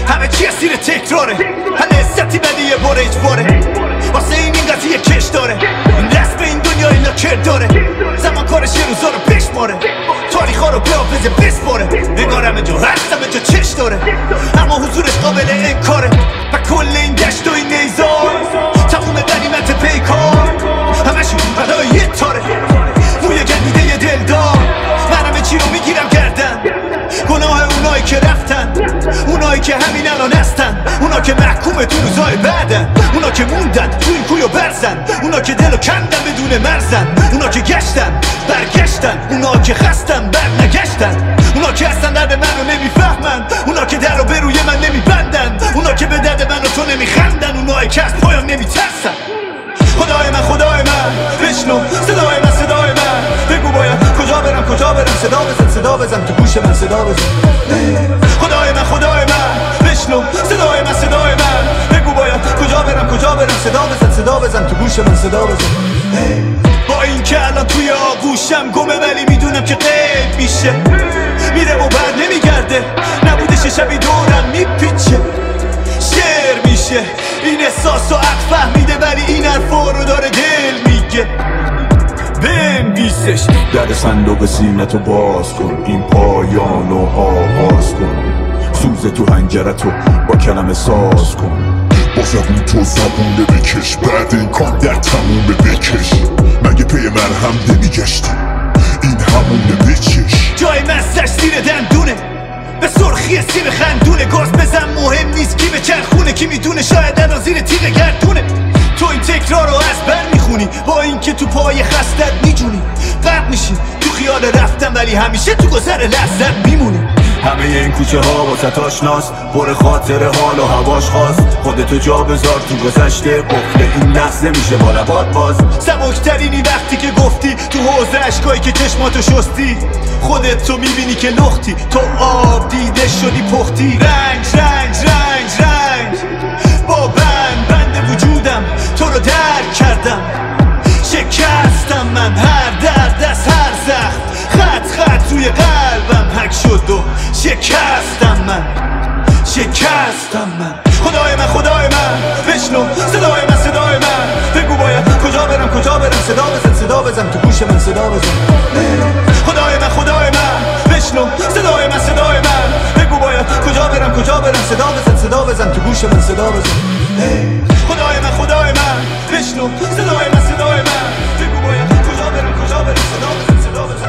همه چی اسیر تکراره، هر لذتی بدی یه باره اجباره، واسه این قضیه کش داره، این دست به این دنیا اینا کرد داره، زمان کارش یه روزا رو بشماره، تاریخا رو به حافظه بسپاره، انگار همه جا هست همه جا چش داره، اما حضورش قابل انکاره و کل این گشت و این نیزار تموم غنیمت پیکار، همشون بلای یه تاره، موی گندیده یه دلدار، من همه چی رو میگیرم گردن، گناه اونایی که رفتن، اونایی که همین الان هستن، اونا که محکوم تو روزای بعدن، اونا که موندن تو این کوی و برزن، اونا که دلو کندن بدون مرزن، اونا که گشتن برگشتن، اونا که خستن برنگشتن، اونا که اصلا درد منو نمیفهمن، اونا که در رو به روی من نمیبندن، اونا که به درد من و تو نمیخندن، اونایی که از پایان نمیترسن. خدای من بشنو صدای من، صدای من بگو باید کجا برم صدا بزن تو گوش من، صدا بزن. خدای من بشنو صدای من بگو باید کجا برم صدا بزن تو گوش من، صدا بزن. با این که الان توی آغوشم گمه ولی میدونم که غیب میشه، میره و بر نمیگرده، نبودش شبی دورم میپیچه، شعر میشه این احساس و عقل فهمیده ولی این حرفا رو داره دل میگه بنویسش. در صندوق سینتو باز کن، این پایانو آغاز کن، سوز تو هنجرتو با کلمه ساز کن، با زبون تو زبونه بکش، بعد این کار در تموم بکش، مگه پی مرهم نمیگشتی این همونه بچش. جای مستش زیر دندونه، به سرخی سیر خندونه، گاز بزن مهم نیست کی به چرخونه، کی میدونه شاید الان زیر تیغ گردونه، تو این تکرار رو از بر میخونی، با اینکه تو پای خستت میجونی، غرق میشی تو خیال رفتن ولی همیشه تو گذر لحظت میمونی. همه این کوچه ها واسه آشناست، پر خاطر حال و هواش خواست، خودتو جا بذار تو گذشته، قفل این لحظه میشه با لبات باز. سبکترینی وقتی که گفتی تو حوض اشکایی که چشماتو شستی، خودت تو میبینی که لختی، تو آب دیده شدی پختی، رنج با بند وجودم تو رو درک کردم، شکستم من هر درد از هر زخم، خط توی قلبم حک شد و شکستم من. خدای من بشنو صدای من بگو باید کجا برم صدا بزن تو گوش من، صدا بزن. خدای من بشنو صدای من بگو باید کجا برم صدا بزن تو گوش من، صدا بزن. خدای من بشنو صدای من بگو باید کجا برم صدا بزن